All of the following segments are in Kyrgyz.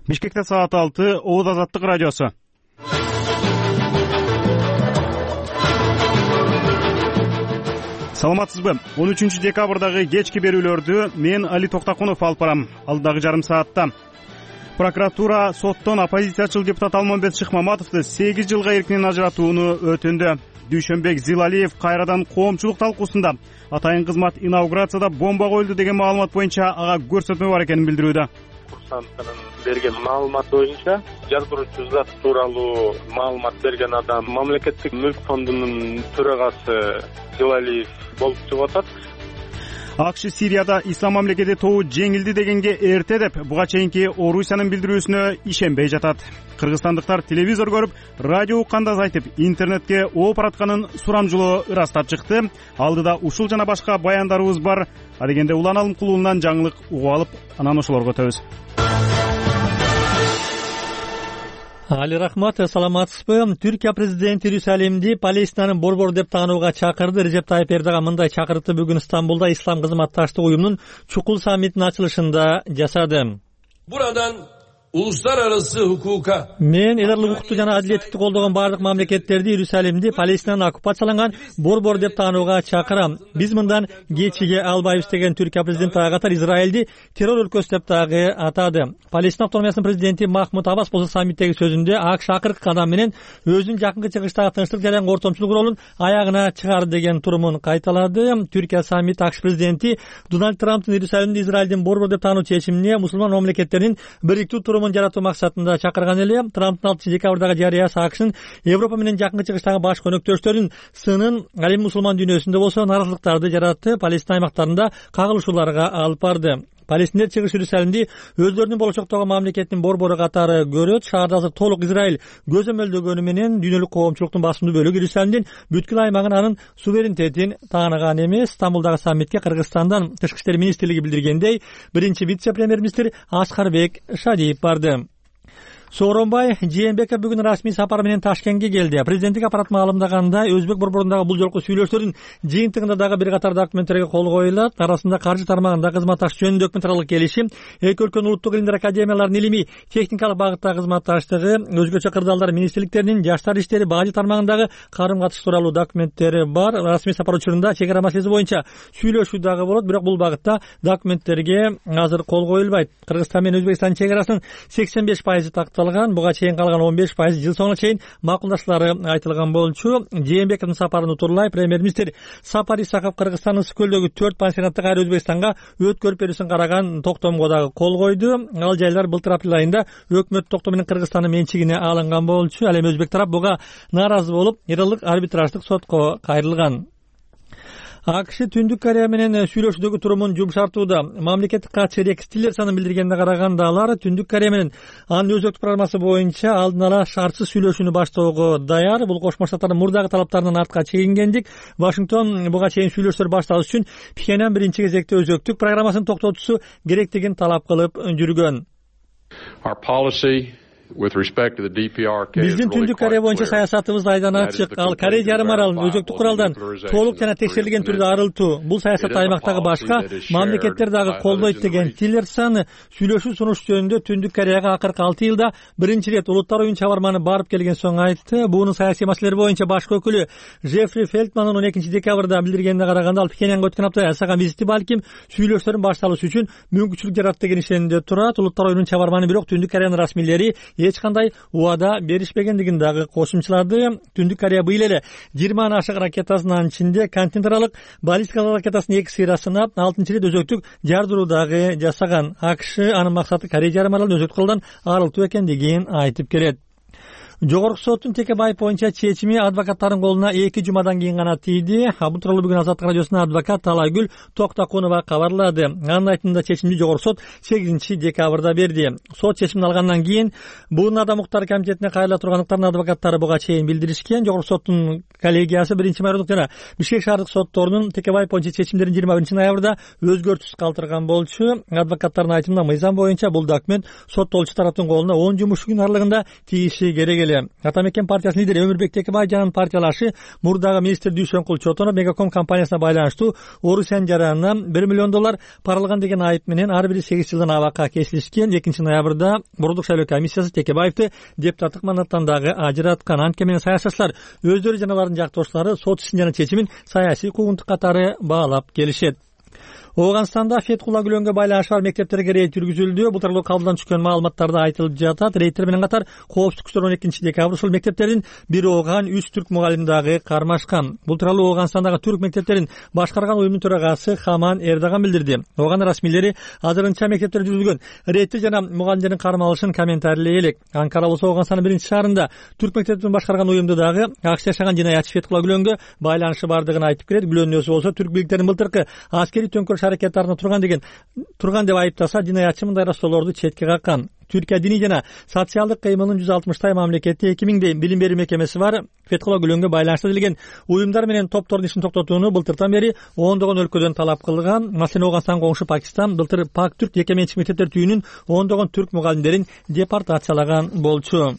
Бишкекте саат 6, Ооз Азаттык радиосу. Саламатсызбы? 13 декабрдагы кечки берүүлөрдү мен Али Токтакунов алып барам. Алдагы жарым саатта прокуратура соттон оппозициячыл депутат Алмамбет Шыкмаматовду 8 жылга эркинен ажыратууну өтүндү. Дүйшөнбек Зилалиев кайрадан коомчулук талкуусунда атайын кызмат инаугурацияда бомба коюлду деген маалымат боюнча ага көрсөтмө бар экенин билдирүүдө. Курсанттын берген маалымат боюнча жаздыруучу зат тууралуу маалымат берген адам мамлекеттик мүлк фондунун төрагасы Зилалиев болуп чыгып атат. АКШ Сирияда ислам мамлекети тобу жеңилди дегенге эрте деп буга чейинки Орусиянын билдирүүсүнө ишенбей жатат. Кыргызстандыктар телевизор көрүп, радио укканда айтып, интернетке ооп баратканын сурамжылоо ырастап чыкты. Алдыда ушул жана башка баяндарыбыз бар. Адегенде Улан Алым кулунан жаңылык угуп алып, анан ошолорго өтөбүз. Али рахмат, саламатсызбы? Түркия президенти Иерусалимди Палестинанын борбор деп таанууга чакырды. Режеп Тайып Эрдоган мындай чакырыкты бүгүн Стамбулда Ислам кызматташтык уюмунун чукул саммитинин ачылышында жасады. Buradan uluslararası hukuka Мен элдерлик укукту жана адилеттикти колдогон бардык мамлекеттерди Иерусалимди Палестинанын оккупацияланган борбор деп таанууга чакырам. Биз мындан кечиге албайбыз деген Түркия президенти ага катар Израилди террор өлкөсү деп дагы атады. Палестина автономиясынын президенти Махмуд Аббас болсо саммиттеги сөзүндө АКШ акыркы кадам менен өзүнүн жакынкы чыгыштагы тынчтык жаран ортомчулук ролун аягына чыгарды деген турумун кайталады. Түркия саммит АКШ президенти Дональд Трамптын Иерусалимди Израилдин борбор деп таануу чечимине мусулман мамлекеттердин бириктүү турумун жаратуу максатында чакырган эле. Трамптын 6 декабрдагы жарыясы АКШнын Европа менен жакынкы чыгыштагы баш көнөктөштөрүнүн сынын ал эми мусулман дүйнөсүндө болсо наразылыктарды жаратып, Палестина аймактарында кагылышууларга алып барды. Палестиндер чыгыш Иерусалимди өздөрүнүн болочоктогу мамлекеттин борбору катары көрөт. Шаарда азыр толук Израиль көзөмөлдөгөнү менен дүйнөлүк коомчулуктун басымдуу бөлүгү Иерусалимдин бүткүл аймагын анын суверенитетин тааныган эмес. Стамбулдагы саммитке Кыргызстандан Тышкы иштер министрлиги билдиргендей, биринчи вице-премьер-министр Аскарбек Шадиев барды. Сооронбай Жээнбеков бүгүн расмий сапар менен Ташкентке келди. Президенттик аппарат маалымдаганда Өзбек борборундагы бул жолку сүйлөшүүлөрдүн жыйынтыгында дагы бир катар документтерге кол коюлат. Арасында каржы тармагында кызматташтык жөнүндө документаралык келишим, эки өлкөнүн улуттук илимдер академияларынын илимий техникалык багыттагы кызматташтыгы, өзгөчө кырдаалдар министрликтеринин жаштар иштери, бажы тармагындагы карым-катыш тууралуу документтери бар. Расмий сапар учурунда чек ара маселеси боюнча сүйлөшүү дагы болот, бирок бул багытта документтерге азыр кол коюлбайт. Кыргызстан менен Өзбекстан чек арасынын 85% буга чейин калган 15% жыл соңуна чейин макулдашлары айтылган болчу. Жээнбековдун сапарын утурлай премьер-министр Сапар Исаков Кыргызстандын Ысыкөлдөгү 4 пансионатты кайра Өзбекстанга өткөрүп берүүсүн караган токтомго дагы кол койду. Ал жайлар былтыр апрель айында өкмөт токтом менен Кыргызстандын менчигине алынган болчу. Ал эми өзбек тарап буга нааразы болуп, эралык арбитраждык сотко кайрылган. АКШ Түндүк Корея менен сүйлөшүүдөгү турумун жумшартууда. Мамлекеттик катчы Рекс Тиллерсонун билдиргенине караганда алар Түндүк Корея менен анын өзөктүк программасы боюнча алдын ала шартсыз сүйлөшүүнү баштоого даяр. Бул Кошмо Штаттардын мурдагы талаптарынан артка чегингендик. Вашингтон буга чейин сүйлөшүүлөр башталыш үчүн Пхеньян биринчи кезекте өзөктүк программасын токтотуусу керектигин талап кылып жүргөн. Биздин Түндүк Корея боюнча саясатыбыз айдан ачык. Ал Корея жарым аралын өзөктүк куралдан толук жана текшерилген түрдө арылтуу. Бул саясат аймактагы башка мамлекеттер дагы колдойт деген Тиллерсон сүйлөшүү сунуш жөнүндө Түндүк Кореяга акыркы 6 жылда биринчи ирет улуттар оюн чабарманы барып келген соң айтты. Буунун саясий маселелер боюнча башкы өкүлү Джеффри Фелтман 12 декабрда билдиргенине караганда ал Пхеньянга өткөн апта жасаган визити балким сүйлөшүүлөрдүн башталышы үчүн мүмкүнчүлүк жарат деген ишенимде турат. Улуттар оюнун чабарманы бирок Түндүк Кореянын расмийлери эч кандай убада беришпегендигин дагы кошумчалады. Түндүк Корея быйыл эле 20 ашык ракетасынын ичинде континенталык баллистикалык ракетасынын 2 сыйра сынап, 6-чы рет өзөктүк жардыруу дагы жасаган. АКШ анын максаты Корея жарым аралын өзөктүк куралдан арылтуу экендигин айтып келет. Жогорку соттун Текебаев боюнча чечими адвокаттардын колуна 2 жумадан кийин гана тийди. Бул тууралуу бүгүн Азаттык радиосунун адвокат Талайгүл Токтакунова кабарлады. Анын айтымында чечимди Жогорку сот 8 декабрда берди. Сот чечимин алгандан кийин Буун адам укуктары комитетине кайрыла тургандыктарын адвокаттары буга чейин билдиришкен. Жогорку соттун коллегиясы 1-майорлук жана Бишкек шаардык сотторунун Текебаев боюнча чечимдерин 21 ноябрда өзгөртүүсүз калтырган болчу. Адвокаттардын айтымында мыйзам боюнча бул документ соттолчу тараптын колуна 10 жумуш күн аралыгында тийиши керек. эле. Ата мекен партиясынын лидери Өмүрбек Текебайжанын партиялашы мурдагы министр Дүйшөнкул Чотонов Мегаком компаниясына байланыштуу Орусиян жаранынан $1 миллион паралган деген айып менен ар бири 8 жылдан абакка кесилишкен. 2-ноябрда Бордук шайлоо комиссиясы Текебаевди депутаттык мандаттан дагы ажыраткан. Анткени менен саясатчылар өздөрү жана алардын жактоошчулары сот ишин жана чечимин саясий куугунтук катары баалап келишет. Ооганстанда Фетхулла Гүлөнгө байланышы бар мектептерге рейд жүргүзүлдү. Бул тууралуу кабылдан түшкөн маалыматтарда айтылып жатат. Рейдтер менен катар коопсуздук күчтөр 12-декабрь ушул мектептердин бир ооган 3 түрк мугалим дагы кармашкан. Бул тууралуу Ооганстандагы түрк мектептерин башкарган уюмдун төрагасы Хаман Эрдаган билдирди. Ооган расмийлери азырынча мектептерде жүргүзүлгөн рейдти жана мугалимдердин кармалышын комментарийлей элек. Анкара болсо Ооганстандын биринчи шаарында түрк мектептерин башкарган уюмду дагы акш жашаган жинаятчы Фетхулла Гүлөнгө байланышы бардыгын айтып келет. Гүлөнгө болсо түрк бийликтеринин былтыркы аскерий төңкөрүш аракеттарына турган деп айыптаса, жинаятчы мындай раштоолорду четке каккан. Түркия диний жана социалдык кыймылынын 160 мамлекетте 2000 билим берүү мекемеси бар. Фетхулла Гүлөнгө байланыштуу делген уюмдар менен топтордун ишин токтотууну былтыртан бери ондогон өлкөдөн талап кылган. Маселен, Ооганстан коңшу Пакистан былтыр Пак түрк жеке менчик мектептер түйүнүн ондогон түрк мугалимдерин депортациялаган болчу.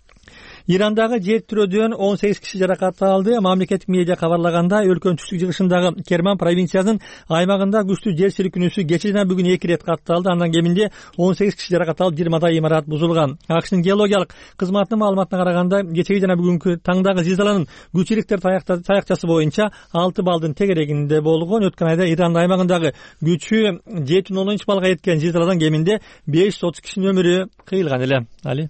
Ирандагы жер тирөөдөн 18 киши жаракат алды. Мамлекеттик медиа кабарлаганда, өлкөнүн түштүк жыгышындагы Керман провинциясынын аймагында күчтүү жер силкинүүсү кече жана бүгүн 2 рет катталды. Андан кеминде 18 киши жаракат алып, 20 имарат бузулган. АКШнын геологиялык кызматынын маалыматына караганда, кечеги жана бүгүнкү таңдагы зилзаланын күчүлүктөр таякчасы боюнча 6 балдын тегерегинде болгон. Өткөн айда Иран аймагындагы күчү 7.3 балга жеткен зилзаладан кеминде 530 кишинин өмүрү кыйылган эле. Али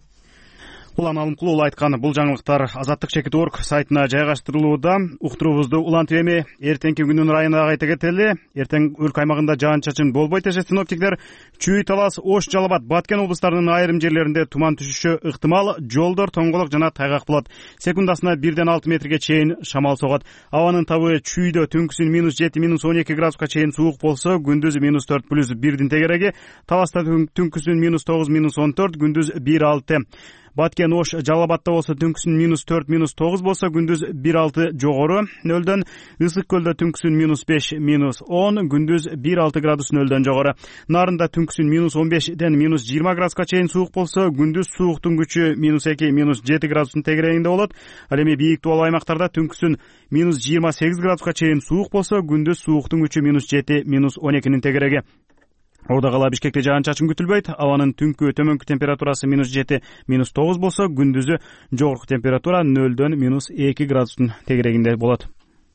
Улан Алымкулуу айткан бул жаңылыктар Азаттык.org сайтына жайгаштырылууда. Уктуруубузду улантып эми эртеңки күнүн ырайына кайта кетели. Эртең өлкө аймагында жаан-чачын болбойт дешет синоптиктер. Чүй, Талас, Ош, Жалал Абад, Баткен облустарынын айрым жерлеринде туман түшүшү ыктымал. Жолдор тоңголок жана тайгак болот. Секундасына 1-6 метрге чейин шамал согот. Абанын табы чүйдө түнкүсүн -7, -12 градуска чейин суук болсо, күндүз -4 +1 тегереги. Таласта түнкүсүн -9, -14, күндүз 1-6. Баткен, Ош, Жалал Абадта болсо түнкүсүн -4, -9 болсо, күндүз 1-6 жогору нөлдөн. Ысык көлдө түнкүсүн -5, -10, күндүз 1-6 градус нөлдөн жогору. Нарында түнкүсүн -15ден -20 градуска чейин суук болсо, күндүз сууктун күчү -2, -7 градустун тегерегинде болот. Ал эми бийик тоолуу аймактарда түнкүсүн -28 градуска чейин суук болсо, күндүз сууктун күчү -7, -12нин тегереги. Ордо кала Бишкекте жаан-чачын күтүлбөйт. Абанын түнкү төмөнкү температурасы -7, -9 болсо, күндүзү жогорку температура 0дөн -2 градустун тегерегинде болот.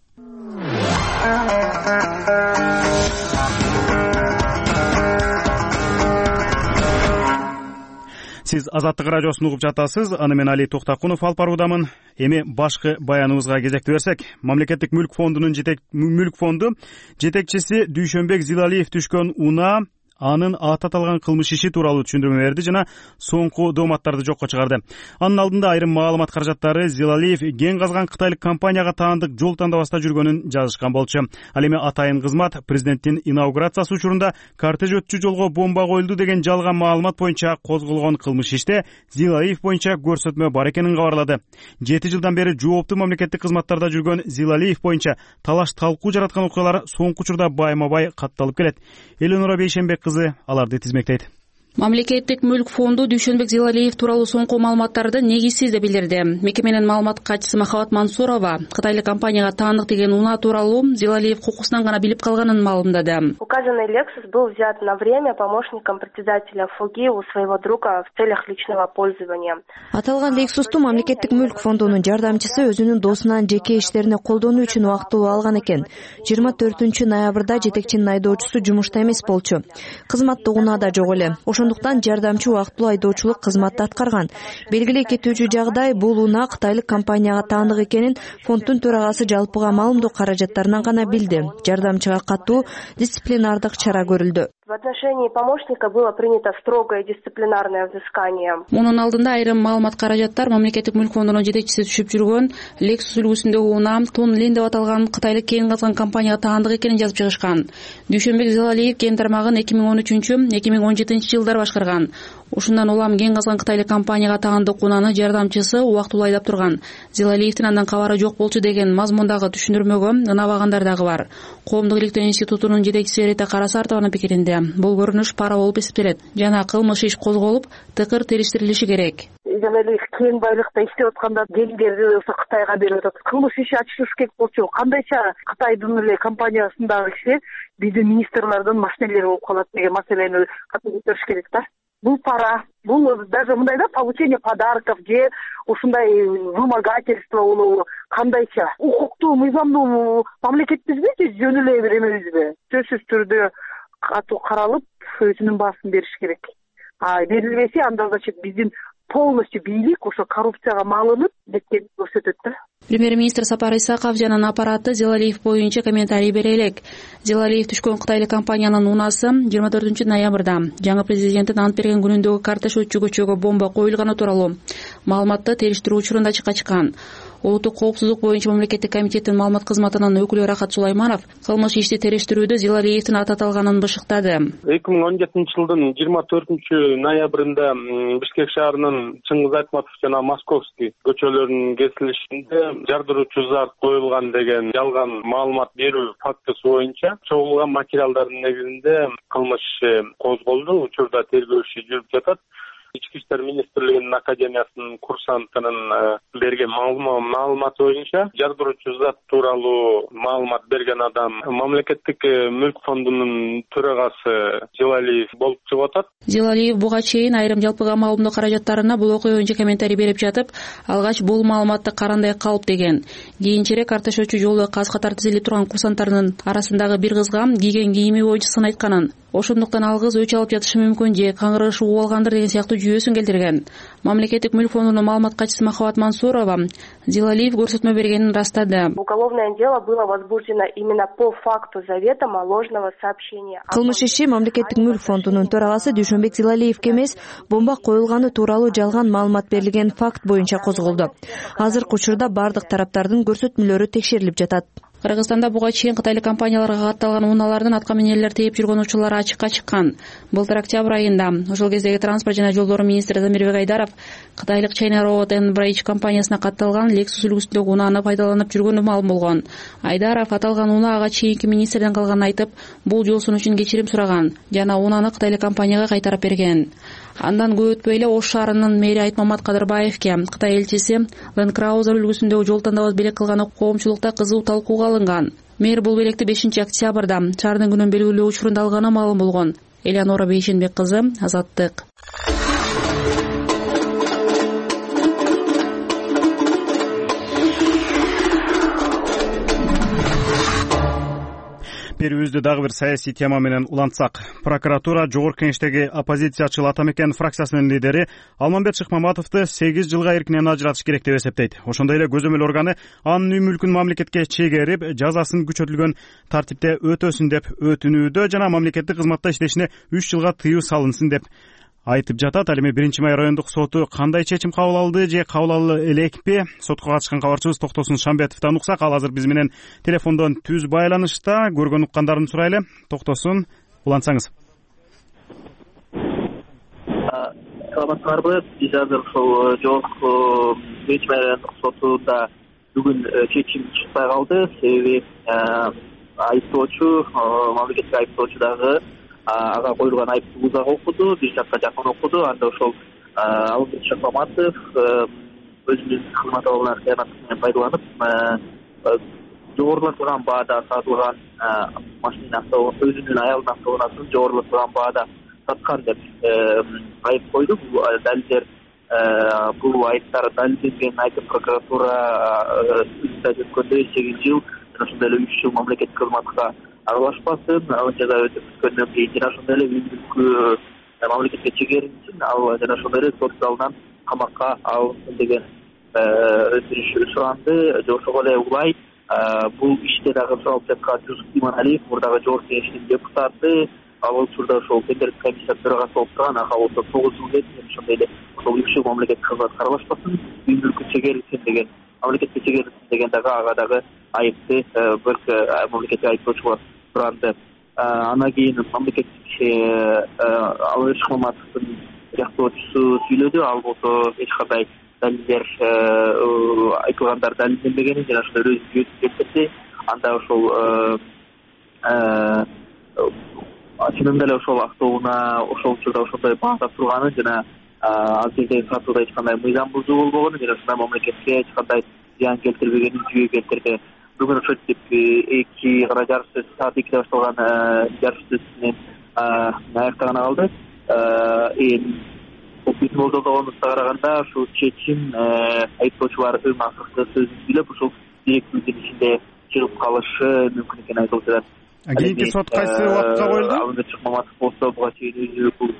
Сиз Азаттык радиосун угуп жатасыз. Аны мен Али Токтакунов алып баруудамын. Эми башкы баяныбызга кезекти берсек, Мамлекеттик мүлк фонду жетекчиси Дүйшөнбек Зилалиев түшкөн унаа анын аталган кылмыш иши тууралуу түшүндүрмө берди жана соңку дооматтарды жокко чыгарды. Анын алдында айрым маалымат каражаттары Зилалиев кен казган кытайлык компанияга таандык жол тандабаста жүргөнүн жазышкан болчу. Ал эми атайын кызмат президенттин инаугурациясы учурунда кортеж өтчү жолго бомба коюлду деген жалган маалымат боюнча козголгон кылмыш иште Зилалиев боюнча көрсөтмө бар экенин кабарлады. 7 жылдан бери жооптуу мамлекеттик кызматтарда жүргөн Зилалиев боюнча талаш талкуу жараткан окуялар соңку учурда байма-бай катталып келет. Эленора Бейшенбек аларды тизмектейт. Мамлекеттик мүлк фонду Дүйшөнбек Зилалиев тууралуу соңку маалыматтарды негизсиз деп билдирди. Мекеменин маалымат катчысы Махабат Мансурова кытайлык компанияга таандык деген унаа тууралуу Зилалиев кокусунан гана билип калганын маалымдады. Указанный Lexus был взят на время помощником председателя ФУГИ у своего друга в целях личного пользования. Аталган Lexus'ту мамлекеттик мүлк фондунун жардамчысы өзүнүн досунан жеке иштерине колдонуу үчүн убактылуу алган экен. 24-ноябрда жетекчинин айдоочусу жумушта эмес болчу. Кызматтык унаа да жок эле. Ошондуктан жардамчы убактылуу айдоочулук кызматты аткарган. Белгилей кетүүчү жагдай, бул унаа кытайлык компанияга таандык экенин фонддун төрагасы жалпыга маалымдоо каражаттарынан гана билди. Жардамчыга катуу дисциплинардык чара көрүлдү. В отношении помощника было принято строгое дисциплинарное взыскание. Мунун алдында айрым маалымат каражаттар мамлекеттик мүлк фондунун жетекчиси түшүп жүргөн Lexus үлгүсүндөгү унаа Тунлин деп аталган кытайлык кен казган компанияга таандык экенин жазып чыгышкан. Дүйшөнбек Зилалиев кен тармагын 2013-2017 жылдар башкарган. Ушундан улам кен казган кытайлык компанияга таандык унааны жардамчысы убактылуу айдап турган. Зилалиевдин андан кабары жок болчу деген мазмундагы түшүндүрмөгө ынабагандар дагы бар. Коомдук иликтөө институтунун жетекчиси Рита Карасартованын пикиринде бул көрүнүш пара болуп эсептелет жана кылмыш иш козголуп, тыкыр териштирилиши керек. жана эле кең байлыкта иштеп атканда келиндерди ошо Кытайга берип атат. Кылмыш иши ачылыш керек болчу. Кандайча Кытайдын эле компаниясындагы кишилер биздин министрлердин машинелери болуп калат деген маселени катуу көтөрүш керек да. Бул пара, бул даже мындай да, получение подарков же ушундай вымогательство болобу, кандайча укуктуу, мыйзамдуу мамлекетпизби же жөн эле бир эмебизби? Сөзсүз түрдө катуу каралып, өзүнүн баасын бериш керек. Берилбесе анда значит биздин полностью бийлик ошо коррупцияга малынып беткенин көрсөтөт да. Премьер-министр Сапар Исаков жана аппараты Зилалиев боюнча комментарий бере элек. Зилалиев түшкөн кытайлык компаниянын унаасы 24 ноябрда жаңы президенттин ант берген күнүндөгү карташочу көчөгө бомба коюлганы тууралуу маалыматты териштирүү учурунда ачыкка чыккан. Улуттук коопсуздук боюнча мамлекеттик комитеттин маалымат кызматынын өкүлү Рахат Сулайманов кылмыш ишти териштирүүдө Зилалиевдин аты аталганын бышыктады. 2017-жылдын 24 ноябрында Бишкек шаарынын Чыңгыз Айтматов жана Московский көчөлөрүнүн кесилишинде жардыруучу зат коюлган деген жалган маалымат берүү фактысы боюнча чогулган материалдардын негизинде кылмыш козголду. Учурда тергөө иши жүрүп жатат. Ички иштер министрлигинин академиясынын курсантынын берген маалымат боюнча жардыруучу зат тууралуу маалымат берген адам мамлекеттик мүлк фондунун төрагасы Зилалиев болуп чыгып атат. Зилалиев буга чейин айрым жалпыга маалымдоо каражаттарына бул окуя боюнча комментарий берип жатып, алгач бул маалыматты карандай калп деген. Кийинчерээк карташочу жолу каз катар тизилип турган курсанттардын арасындагы бир кызга кийген кийими боюнча сын айтканын, ошондуктан ал кыз өч алып жатышы мүмкүн же каңгырышы угуп алгандыр деген сыяктуу жүйөсүн келтирген. Мамлекеттик мүлк фондунун маалымат катчысы Махабат Мансурова Зилалиев көрсөтмө бергенин растады. Уголовное дело было возбуждено именно по факту заведомо ложного сообщения. Кылмыш иши мамлекеттик мүлк фондунун төрагасы Дүйшөнбек Зилалиевге эмес, бомба коюлганы тууралуу жалган маалымат берилген факт боюнча козголду. Азыркы учурда бардык тараптардын көрсөтмөлөрү текшерилип жатат. Кыргызстанда буга чейин кытайлык компанияларга катталган унаалардын аткаминерлер тээп жүргөн учурлары ачыкка чыккан. Былтыр октябрь айында ошол кездеги транспорт жана жолдор министри Замирбек Айдаров кытайлык China Road and Bridge компаниясына катталган Lexus үлгүсүндөгү унааны пайдаланып жүргөнү маалым болгон. Айдаров аталган унаа ага чейинки министрден калганын айтып, бул жолсун үчүн кечирим сураган жана унааны кытайлык компанияга кайтарып берген. Андан көп өтпөй эле Ош шаарынын мэри Айтмамат Кадырбаевке Кытай элчиси Land Cruiser үлгүсүндөгү жол тандабас белек кылганы коомчулукта кызуу талкууга алынган. Мэр бул белекти 5 октябрда шаардын күнүн белгилөө учурунда алганы маалым болгон. Элеонора Бейшенбек кызы, Азаттык. Берүүбүздү дагы бир саясий тема менен улантсак. Прокуратура Жогорку Кеңештеги оппозициячыл Ата Мекен фракциясынын лидери Алмамбет Шыкмаматовду 8 жылга эркинен ажыратыш керек деп эсептейт. Ошондой эле көзөмөл органы анын үй мүлкүн мамлекетке чегерип, жазасын күчөтүлгөн тартипте өтөсүн деп өтүнүүдө жана мамлекеттик кызматта иштешине 3 жылга тыюу салынсын деп айтып жатат. Ал эми 1-май райондук соту кандай чечим кабыл алды же кабыл ала элекпи? Сотко катышкан кабарчыбыз Токтосун Шамбетовдон уксак, ал азыр биз менен телефондон түз байланышта. Көргөн уккандарын сурайлы. Токтосун, улантсаңыз. Саламатсыздарбы? Биз азыр ошол жогорку 1-май райондук сотунда бүгүн чечим чыкпай калды. Себеби айыптоочу, мамлекеттик айыптоочу дагы ага коюлган айыпты узак окуду, 1 жакка жакын окуду. Анда ошол Алмамбет Шыкмаматов өзүнүн кызмат абалынан кыянат менен пайдаланып, жогорулатылган баада сатылган машина өзүнүн аялынын автоунаасын жогорулатылган баада саткан деп айып койду. Бул далилдер, бул айыптар далилденген айтып прокуратура өткөндө 8 жыл жана ошондой эле 3 жыл мамлекеттик кызматка аралашпасын, ал жаза өтүп бүткөндөн кийин жана ошондой эле мүлкү мамлекетке чегерилсин, ал жана ошондой эле сот залынан камакка алынсын деген өтүнүш суранды. Ошого эле улай бул иште дагы суралып жаткан Жусуп Иманалиев, мурдагы Жогорку Кеңештин депутаты, ал учурда ошол тендердик комиссия төрагасы болуп турган, ага болсо 9 жыл кетти, ошондой эле ошол 3 жыл мамлекеттик кызматка аралашпасын, үй мүлкү чегерилсин деген, мамлекетке чегерилсин деген дагы ага дагы айыпты мамлекеттик айыптоочуга суранды. Андан кийин мамлекеттик Алмамбет Шыкмаматовдун жактоочусу сүйлөдү. Ал болсо эч кандай далилдер айтылгандар далилденбегенин жана ошондой өзү жеткирди. Анда ошол чынында эле ошол автоунаа ошол учурда ошондой баада турганын жана ал жерде сатууда эч кандай мыйзам бузуу болбогон жана ушундай мамлекетке эч кандай зыян келтирбегенин жүйө келтирди. Бүгүн ошентип 2:40 саат 2-де башталган жарыш менен аяктаганы калды. Биздин болжолдогонубузга караганда ушул чечим айыптоочулардын акыркы сөзүн сүйлөп ушул 1-2 ичинде чыгып калышы мүмкүн экени айтылып жатат. Кийинки сот кайсы убакытка коюлду? Алмамбет Шыкмаматов болсо буга чейин өзү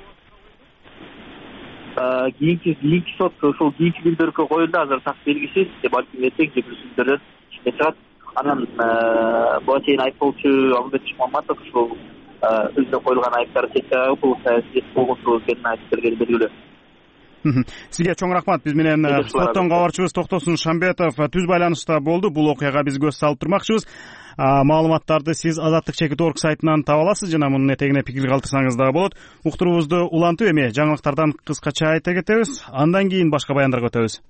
кийинки сот ошол кийинки күндөргө коюлду. Азыр так белгисиз, балким эртең же бүгүн күндөрдөн ичинде чыгат. Анан буга чейин айыптоочу Алмамбет Шыкмаматов ушул өзүнө коюлган айыптарды чечүү бул саясий болгонсуз экенин айтып бергени белгилүү. Сизге чоң рахмат. Биз менен соттон кабарчыбыз Токтосун Шамбетов түз байланышта болду. Бул окуяга биз көз салып турмакчыбыз. Маалыматтарды сиз Азаттык.org сайтынан таба аласыз жана мунун этегине пикир калтырсаңыз дагы болот. Уктуруубузду улантып эми жаңылыктардан кыскача айта кетебиз. Андан кийин башка баяндарга өтөбүз.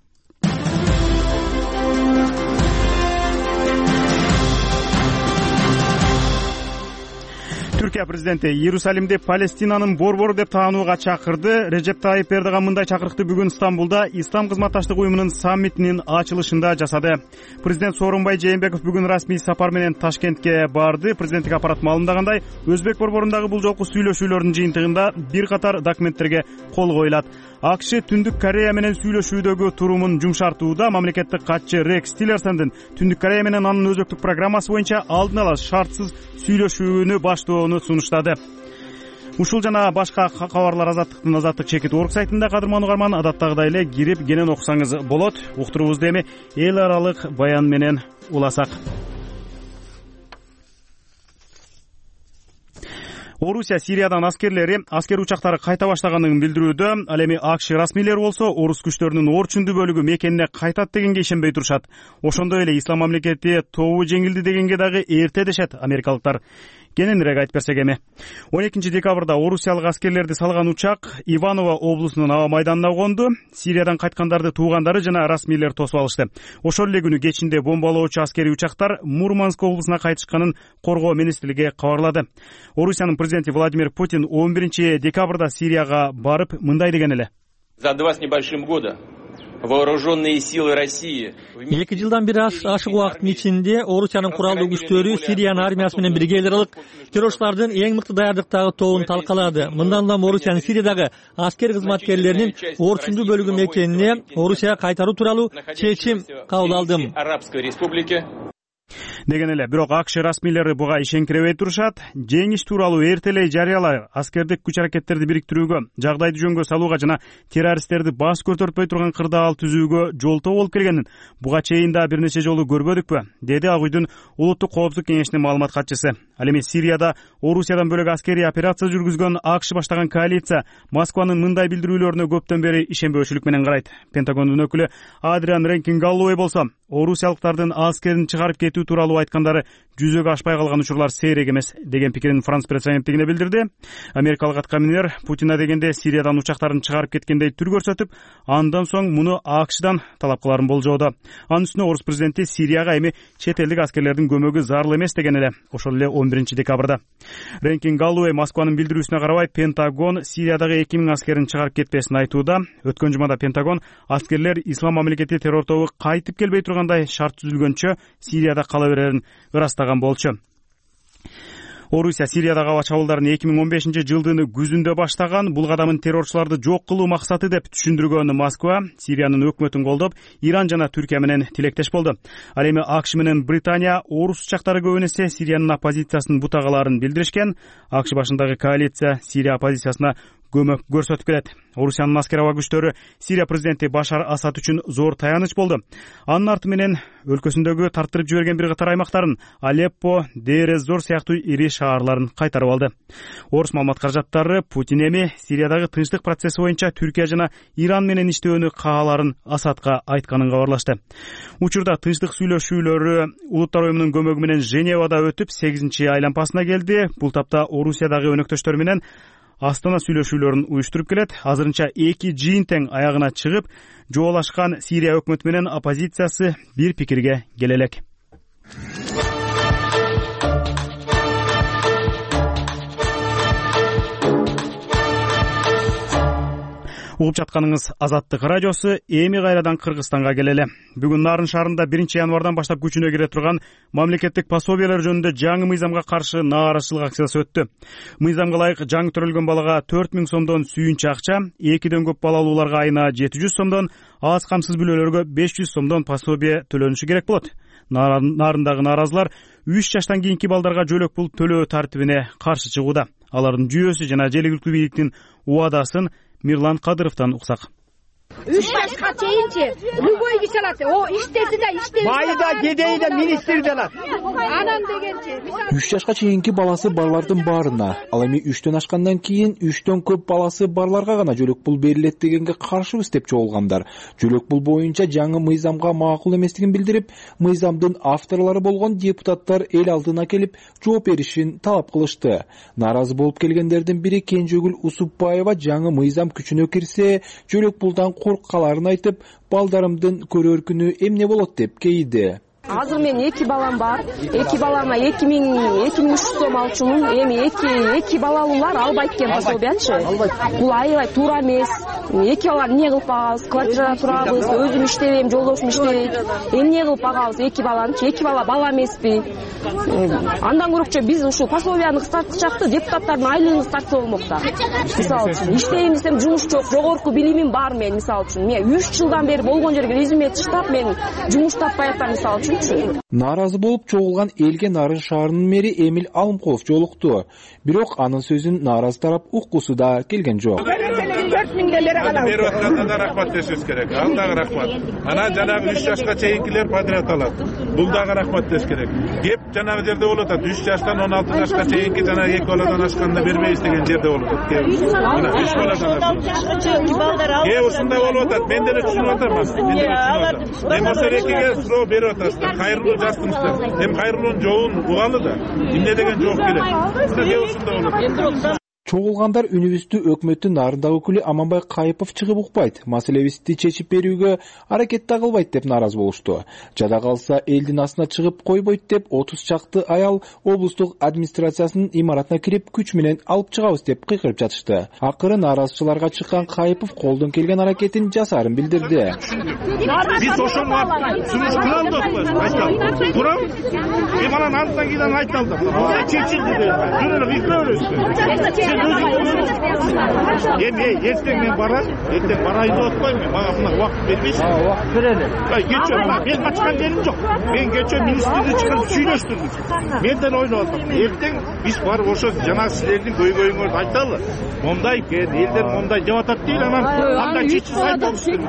Түркия президенти Иерусалимди Палестинанын борбору деп таанууга чакырды. Режеп Тайип Эрдоган мындай чакырыкты бүгүн Стамбулда Ислам кызматташтык уюмунун саммитинин ачылышында жасады. Президент Сооронбай Жээнбеков бүгүн расмий сапар менен Ташкентке барды. Президенттик аппарат маалымдагандай, Өзбек борборундагы бул жолку сүйлөшүүлөрдүн жыйынтыгында бир катар документтерге кол коюлат. АКШ Түндүк Корея менен сүйлөшүүдөгү турумун жумшартууда. Мамлекеттик катчы Рекс Тиллерсондун Түндүк Корея менен анын өзөктүк программасы боюнча алдын ала шартсыз сүйлөшүүнү баштоону сунуштады. Ушул жана башка кабарлар Азаттык.org сайтында кадырман угарман адаттагыдай эле кирип кенен окусаңыз болот. Уктуруубузду эми эл аралык баян менен уласак. Орусия Сириядан аскер учактары кайта баштаганын билдирүүдө. Ал эми АКШ расмийлери болсо орус күчтөрүнүн орчундуу бөлүгү мекенине кайтат дегенге ишенбей турушат. Ошондой эле ислам мамлекети тобу жеңилди дегенге дагы эрте дешет америкалыктар. Кененирээк айтып берсек эми. 12 декабрда орусиялык аскерлерди салган учак Иваново облусунун аба майданына конду. Сириядан кайткандарды туугандары жана расмийлер тосуп алышты. Ошол эле күнү кечинде бомбалоочу аскерий учактар Мурманск облусуна кайтышканын коргоо министрлиги кабарлады. Орусиянын президенти Владимир Путин 11 декабрда Сирияга барып мындай деген эле. За 2 с небольшим года вооруженные силы России 2 жылдан бери ашык убакыттын ичинде Орусиянын куралдуу күчтөрү Сириянын армиясы менен бирге эл аралык террорчулардын эң мыкты даярдыктагы тобун талкалады. Мындан улам Орусиянын Сириядагы аскер кызматкерлеринин орчундуу бөлүгү мекенине Орусияга кайтаруу тууралуу чечим кабыл алдым. Арабской республики деген эле. Бирок АКШ расмийлери буга ишенкиребей турушат. Жеңиш тууралуу эртелей жарыялар аскердик күч аракеттерди бириктирүүгө, жагдайды жөнгө салууга жана террористтерди баш көтөртпөй турган кырдаал түзүүгө жолтоо болуп келгенин буга чейин да бир нече жолу көрбөдүкпү, деди Ак үйдүн улуттук коопсуздук кеңешинин маалымат катчысы. Ал эми Сирияда Орусиядан бөлөк аскерий операция жүргүзгөн АКШ баштаган коалиция Москванын мындай билдирүүлөрүнө көптөн бери ишенбөөчүлүк менен карайт. Пентагондун өкүлү Адриан Ренкин Галлоуэй болсо орусиялыктардын аскерин чыгарып кетүү тууралуу айткандары жүзөгө ашпай калган учурлар сейрек эмес деген пикирин Франс пресс агенттигине билдирди. Америкалык аткаминер Путина дегенде Сириядан учактарын чыгарып кеткендей түр көрсөтүп, андан соң муну АКШдан талап кыларын болжоодо. Анын үстүнө орус президенти Сирияга эми чет элдик аскерлердин көмөгү зарыл эмес деген эле ошол эле 11 декабрда. Ренкин Галлоуэй Москванын билдирүүсүнө карабай Пентагон Сириядагы 2000 аскерин чыгарып кетпесин айтууда. Өткөн жумада Пентагон аскерлер ислам мамлекети террор тобу кайтып келбей тургандай шарт түзүлгөнчө Сирияда кала берерин ырастаган болчу. Орусия Сириядагы аба чабуулдарын 2015 жылдын күзүндө баштаган. Бул кадамын террорчуларды жок кылуу максаты деп түшүндүргөн Москва Сириянын өкмөтүн колдоп, Иран жана Түркия менен тилектеш болду. Ал эми АКШ менен Британия орус учактары көбүн эсе Сириянын оппозициясын бутагаларын билдиришкен. АКШ башындагы коалиция Сирия оппозициясына көмөк көрсөтүп келет. Орусиянын аскер аба күчтөрү Сирия президенти Башар Асад үчүн зор таяныч болду. Анын арты менен өлкөсүндөгү тартырып жиберген бир катар аймактарын Алеппо, Дейр-эз-Зор сыяктуу ири шаарларын кайтарып алды. Орус маалымат каражаттары Путин эми Сириядагы тынчтык процесси боюнча Түркия жана Иран менен иштөөнү кааларын Асадка айтканын кабарлашты. Учурда тынчтык сүйлөшүүлөрү Улуттар уюмунун көмөгү менен Женевада өтүп 8-чи айлампасына келди. Бул тапта Орусиядагы өнөктөштөр менен Астана сүйлөшүүлөрүн уюштуруп келет. Азырынча 2 жыйын тең аягына чыгып, жоолашкан Сирия өкмөтү менен оппозициясы бир пикирге келе элек. Угуп жатканыңыз Азаттык радиосу. Эми кайрадан Кыргызстанга келели. Бүгүн Нарын шаарында 1-январдан баштап күчүнө кире турган мамлекеттик пособиялар жөнүндө жаңы мыйзамга каршы нааразычылык акциясы өттү. Мыйзамга ылайык жаңы төрөлгөн балага 4000 сомдон сүйүнчү акча, 2ден көп балалууларга айына 700 сомдон, аз камсыз бүлөлөргө 500 сомдон пособие төлөнүшү керек болот. Нарындагы нааразылар 3 жаштан кийинки балдарга жөлөк пул төлөө тартибине каршы чыгууда. Алардын жүйөсү жана жергиликтүү бийликтин убадасын Мирлан Кадыровдон уксак. 3 жашка чейинчи любой иш алат. О иштеси да иштебесе байда кедей да министр да алат. Анан дегенчи 3 жашка чейинки баласы барлардын баарына, ал эми 3төн ашкандан кийин 3төн көп баласы барларга гана жөлөк пул берилет дегенге каршыбыз деп чогулгандар. Жөлөк пул боюнча жаңы мыйзамга макул эместигин билдирип, мыйзамдын авторлору болгон депутаттар эл алдына келип жооп беришин талап кылышты. Нааразы болуп келгендердин бири Кенжегүл Усупбаева жаңы мыйзам күчүнө кирсе, жөлөк пулдан корккаларын айтып, балдарымдын көрөр күнү эмне болот деп кейиди. Азыр мен 2 балам бар. 2 балама 2300 сом алчумун. Эми 2 балалуулар албайт экен пособиячы. Бул аябай туура эмес. 2 баланы эмне кылып багабыз? Квартирада турабыз, өзүм иштебейм, жолдошум иштебейт. Эмне кылып багабыз 2 баланычы? 2 бала эмеспи? Андан көрөкчө биз ушул пособияны кыскартачакты, депутаттардын айлыгын кыскартса болмок да. Мисалы үчүн иштейм десем жумуш жок, жогорку билимим бар мен мисалы үчүн. Мен 3 жылдан бери болгон жерге резюме таштап, мен жумуш таппай атам мисалы үчүн. Нааразы болуп чогулган элге Нарын шаарынын мэри Эмил Алымкулов жолукту. Бирок анын сөзүн нааразы тарап уккусу да келген жок. 4000 бере калабыз. Берип атканда да рахмат дешибиз керек. Ал дагы рахмат. Анан жанагы 3 жашка чейинкилер патриот алат. Бул дагы рахмат деш керек. Кеп жанагы жерде болот. 3 жаштан 16 жашка чейинки жанагы 2 баладан ашканда бербейбиз деген жерде болот. Мына 3 баладан ашканда. Ушундай болуп атат. Мен деле түшүнүп атам. Эми ошол экиге суроо берип атасыздар. Кайрылуу жаздыңыздар. Эми кайрылуунун жообун угалы да. Эмне деген жооп керек. Ушундай болот. Чогулгандар үнүбүздү өкмөттүн нарындагы өкүлү Аманбай Кайыпов чыгып укпайт, маселебизди чечип берүүгө аракет да кылбайт деп нааразы болушту. Жада калса элдин астына чыгып койбойт деп 30 чакты аял облустук администрациясынын имаратына кирип күч менен алып чыгабыз деп кыйкырып жатышты. Акыры нааразычыларга чыккан Кайыпов колдон келген аракетин жасаарын билдирди. Биз ошону сунуш кыла алдыкпы? Айтам. Турам. Мен анан антан кийин айталдым. Чечилди деп. Жүрөлүп ийгөрөбүз. Эми эртең мен барам, эртең барайын деп атпайм мен. Мага мына убакыт бербейсиң. Убакыт берели. Кечө мен качкан жерим жок. Мен кечө министрди чыгарып сүйлөштүрдүм. Мен деле ойлоп атам. Эртең биз барып ошо жана силердин көйгөйүңөрдү айталы. Момдай экен, элдер момдай деп атат дейли, анан андай чечилсе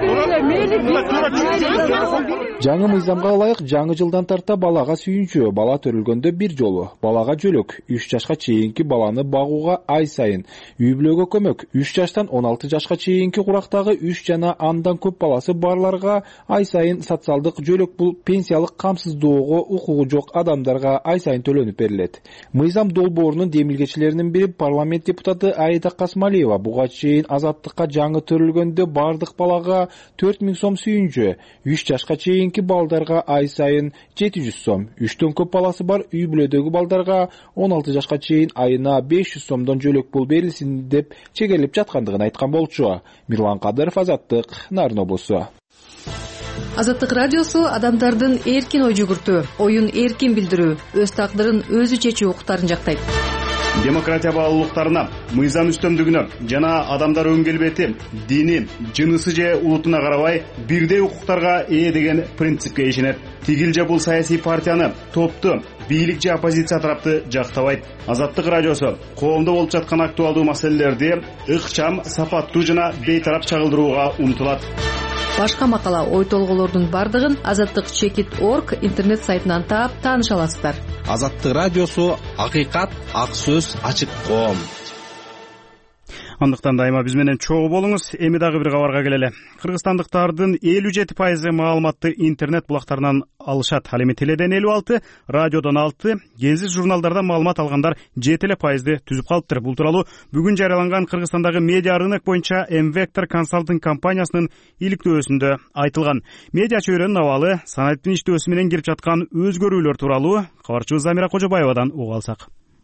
Жаңы мыйзамга ылайык жаңы жылдан тарта балага сүйүнчү, бала төрөлгөндө бир жолу, балага жөлөк, 3 жашка чейинки баланы багууга ай сайын, үй бүлөгө көмөк, 3 жаштан 16 жашка чейинки курактагы 3 жана андан көп баласы барларга ай сайын социалдык жөлөк пул пенсиялык камсыздоого укугу жок адамдарга ай сайын төлөнүп берилет. Мыйзам долбоорунун демилгечилеринин бири парламент депутаты Аида Касмалиева буга чейин Азаттыкка жаңы төрөлгөндө бардык балага 4000 сом сүйүнчү, 3 жашка чейинки балдарга ай сайын 700 сом, 3төн көп баласы бар үй бүлөдөгү балдарга 16 жашка чейин айына 500 сомдон жөлөк пул берилсин деп чегерилип жаткандыгын айткан болчу. Мирлан Кадыров, Азаттык, Нарын облусу. Азаттык радиосу адамдардын эркин ой жүгүртүү, оюн эркин билдирүү, өз тагдырын өзү чечүү укуктарын жактайт. Демократия баалуулуктарына, мыйзам үстөмдүгүнө жана адамдар өң келбети, дини, жынысы же улутуна карабай бирдей укуктарга ээ деген принципке ишенет. Тигил же бул саясий партияны, топту, бийлик же оппозиция тарапты жактабайт. Азаттык радиосу коомдо болуп жаткан актуалдуу маселелерди ыкчам, сапаттуу жана бейтарап чагылдырууга умтулат. Башка макала, ой толголордун бардыгын azattik.org интернет сайтынан таап тааныша аласыздар. Азаттык радиосу акыйкат, ак сөз, ачык коом. Андыктан дайыма биз менен чогуу болуңуз. Эми дагы бир кабарга келели. Кыргызстандыктардын 57% маалыматты интернет булактарынан алышат. Ал эми теледен 56, радиодон 6, гезит журналдардан маалымат алгандар 7% түзүп калыптыр. Бул тууралуу бүгүн жарыяланган Кыргызстандагы медиа рынок боюнча M-Vector консалтинг компаниясынын иликтөөсүндө айтылган. Медиа чөйрөнүн абалы, санааттын иштөөсү менен кирип жаткан өзгөрүүлөр тууралуу кабарчыбыз Замира Кожобаевадан угуп алсак.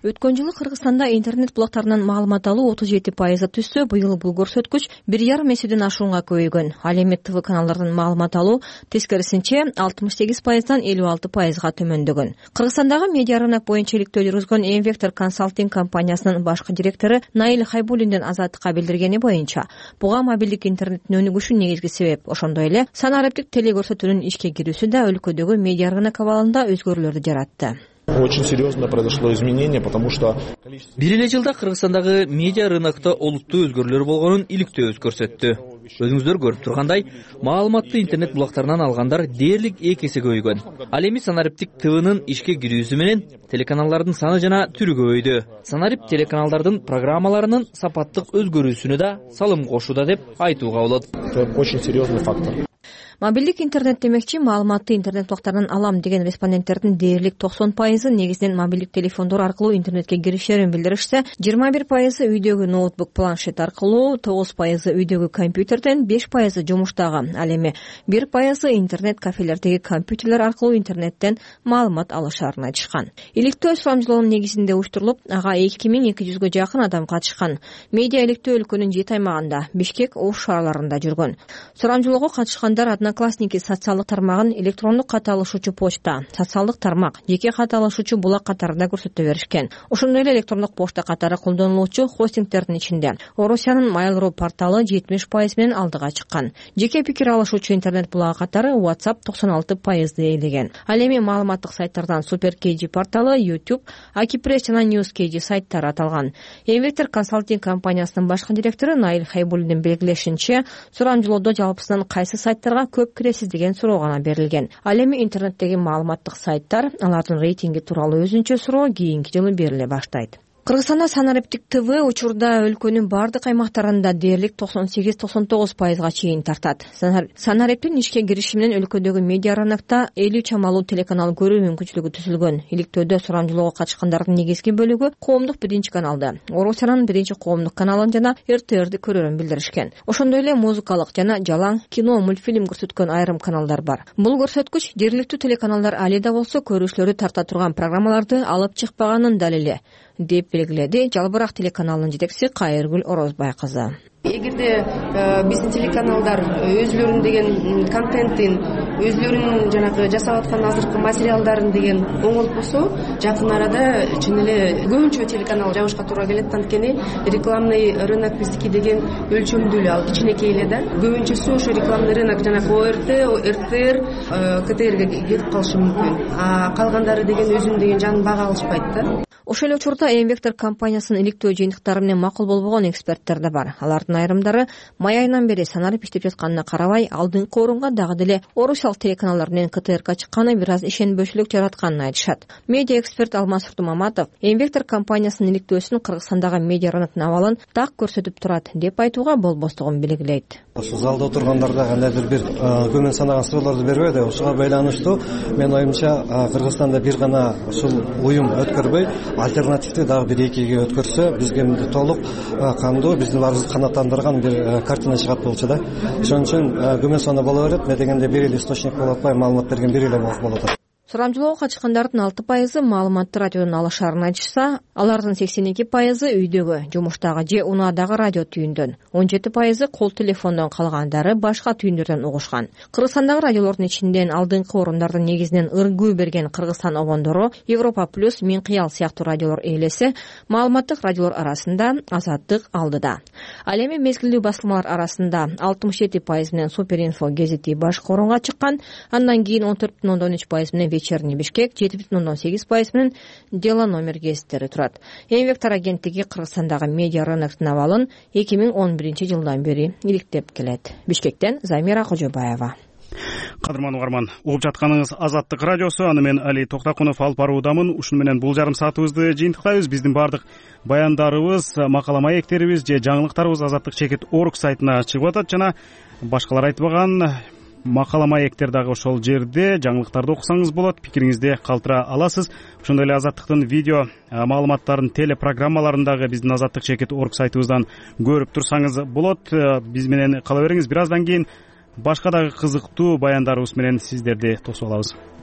Өткөн жылы Кыргызстанда интернет булактарынан маалымат алуу 37% түшсө, быйыл бул көрсөткүч 1,5 эседен ашуунга көбөйгөн. Ал эми ТВ каналдардан маалымат алуу тескерисинче 68%дан 56%га төмөндөгөн. Кыргызстандагы медиа рынок боюнча иликтөө жүргүзгөн Vector Consulting компаниясынын башкы директору Наиль Хайбуллиндин Азаттыкка билдиргени боюнча, буга мобилдик интернеттин өнүгүшү негизги себеп. Ошондой эле санариптик телекөрсөтүүнүн ишке кирүүсү да өлкөдөгү медиа рынок абалында өзгөрүүлөрдү жаратты. Очень серьезно произошло изменение, потому что бир эле жылда Кыргызстандагы медиа рынокто олуттуу өзгөрүүлөр болгонун иликтөөбүз көрсөттү. Өзүңүздөр көрүп тургандай, маалыматты интернет булактарынан алгандар дээрлик 2 эсе көбөйгөн. Ал эми санариптик ТВнын ишке кирүүсү менен телеканалдардын саны жана түрү көбөйдү. Санарипт телеканалдардын программаларынын сапаттык өзгөрүүсүнө да салым кошууда деп айтууга болот. Это очень серьезный фактор. Мобилдик интернет демекчи, маалыматты интернет булактарынан алам деген респонденттердин дээрлик 90% негизинен мобилдик телефондор аркылуу интернетке киришерин билдиришсе, 21% үйдөгү ноутбук, планшет аркылуу, 9% үйдөгү компьютерден, 5% жумуштагы, ал эми 1% интернет кафелердеги компьютерлер аркылуу интернеттен маалымат алышарын айтышкан. Иликтөө сурамжылоонун негизинде уюштурулуп, ага 2200гө жакын адам катышкан. Медиа иликтөө өлкөнүн 7 аймагында, Бишкек, Ош шаарларында жүргөн. Сурамжылоого катышкандар Одноклассники социалдык тармагын, электрондук кат алышуучу почта, социалдык тармак, жеке кат алышуучу булак катарында көрсөтө беришкен. Ошондой эле электрондук почта катары колдонулуучу хостингтердин ичинде Орусиянын Mail.ru порталы 70% менен алдыга чыккан. Жеке пикир алышуучу интернет булагы катары WhatsApp 96% ээлеген. Ал эми маалыматтык сайттардан SuperKG порталы, YouTube, Akipress жана NewsKG сайттары аталган. Vector Consulting компаниясынын башкы директору Наиль Хайбуллиндин белгилешинче, сурамжылоодо жалпысынан кайсы сайттарга көп киресиз деген суроо гана берилген. Ал эми интернеттеги маалыматтык сайттар, алардын рейтинги тууралуу өзүнчө суроо кийинки жылы бериле баштайт. Кыргызстанда санариптик ТВ учурда өлкөнүн бардык аймактарында дээрлик 98-99%га чейин тартат. Санариптин ишке кириши менен өлкөдөгү медиа рынокто 50 чамалуу телеканал көрүү мүмкүнчүлүгү түзүлгөн. Иликтөөдө сурамжылоого катышкандардын негизги бөлүгү коомдук биринчи каналды, Орусиянын биринчи коомдук каналын жана РТРди көрөрүн билдиришкен. Ошондой эле музыкалык жана жалаң кино, мультфильм көрсөткөн айрым каналдар бар. Бул көрсөткүч жергиликтүү телеканалдар али да болсо көрүүчүлөрдү тарта турган программаларды алып чыкпаганын далили деп белгиледи Жалбырак телеканалынын жетекчиси Кайыргүл Орозбай кызы. Эгерде биздин телеканалдар өзлөрүнүн деген контентин, өзлөрүнүн жанагы жасап аткан азыркы материалдарын деген оңолуп болсо, жакын арада чын эле көбүнчө телеканал жабышка туура келет. Анткени рекламный рынок биздики деген өлчөмдүү эле, ал кичинекей эле да. Көбүнчөсү ошо рекламный рынок жанагы ОРТ, РТР, КТРге кетип калышы мүмкүн. А калгандары деген өзүнүн деген жанын бага алышпайт да. Ошол эле учурда Vector компаниясынын иликтөө жыйынтыктары менен макул болбогон эксперттер да бар. Алардын айрымдары май айынан бери санарип иштеп жатканына карабай, алдыңкы орунга дагы деле орусиялык телеканалдар менен КТРК чыкканы бир аз ишенбөөчүлүк жаратканын айтышат. Медиа эксперт Алмаз Уртумаматов Vector компаниясынын иликтөөсүн Кыргызстандагы медиа рыноктун абалын так көрсөтүп турат деп айтууга болбостугун белгилейт. Ошо залда отургандарда кандайдыр бир көмөн санаган суроолорду бербейди. Ошого байланыштуу менин оюмча Кыргызстанда бир гана ушул уюм өткөрбөй, альтернативдүү дагы бир экиге өткөрсө, бизге эмне толук кандуу, биздин баарыбызды канааттандырган бир картина чыгат болчу да. Ошон үчүн көмөн саны боло берет, эмне дегенде бир эле источник болуп атпай, маалымат берген бир эле болуп атат. Сурамжылоого катышкандардын 6% маалыматты радиодон алышарын айтышса, алардын 82% үйдөгү, жумуштагы же унаадагы радио түйүндөн, 17% кол телефондон, калгандары башка түйүндөрдөн угушкан. Кыргызстандагы радиолордун ичинен алдыңкы орундардын негизинен ыргуу берген Кыргызстан обондору, Европа плюс, Мен кыял сыяктуу радиолор ээлесе, маалыматтык радиолор арасында Азаттык алдыда. Ал эми мезгилдүү басылмалар арасында 67% менен Суперинфо гезити башкы орунга чыккан, андан кийин 14,13% менен Вечерний Бишкек, 7,8% менен Дело номер гезиттери турат. Vector агенттиги Кыргызстандагы медиа рыноктун абалын 2011 жылдан бери иликтеп келет. Бишкектен Замира Кожобаева. Кадырман угарман, угуп жатканыңыз Азаттык радиосу, аны мен Али Токтакунов алып баруудамын. Ушуну менен бул жарым саатыбызды жыйынтыктайбыз. Биздин бардык баяндарыбыз, макала маектерибиз же жаңылыктарыбыз Азаттык.org сайтына чыгып атат жана башкалар айтпаган макала маектер дагы ошол жерде. Жаңылыктарды окусаңыз болот, пикириңизди калтыра аласыз. Ошондой эле Азаттыктын видео маалыматтарын телепрограммаларындагы биздин Азаттык.org сайтыбыздан көрүп турсаңыз болот. Биз менен кала бериңиз. Бир аздан кийин башка дагы кызыктуу баяндарыбыз менен сиздерди тосуп алабыз.